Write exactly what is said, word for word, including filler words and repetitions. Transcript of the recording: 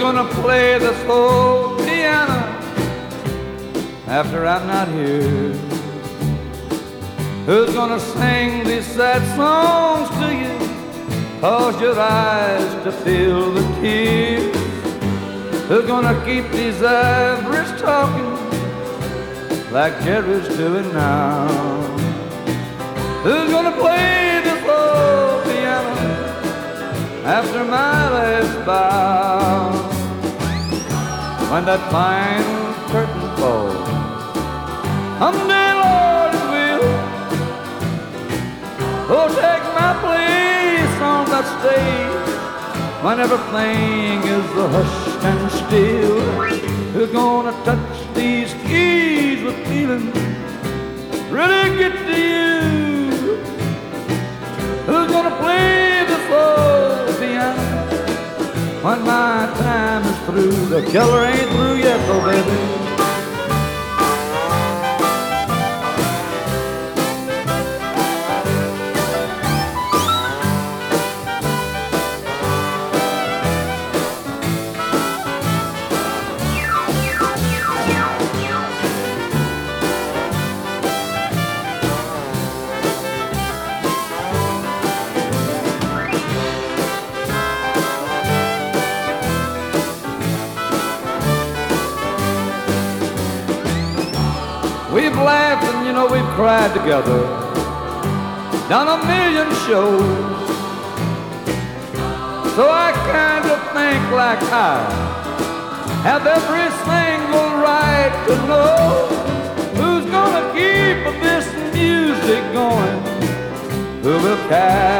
gonna play this old piano after I'm not here? Who's gonna sing these sad songs to you, cause your eyes to feel the tears? Who's gonna keep these ivories talking like Jerry's doing now? Who's gonna play this old piano after my last bow? When that final curtain falls, someday, Lord, it will. Oh, take my place on that stage when everything is hushed and still. Who's gonna touch these keys with feeling, really get to you? Who's gonna play this old piano when my time is through? The killer ain't through yet, though, baby. We've laughed and, you know, we've cried together, done a million shows. So I kind of think like I have every single right to know who's gonna keep this music going, who will carry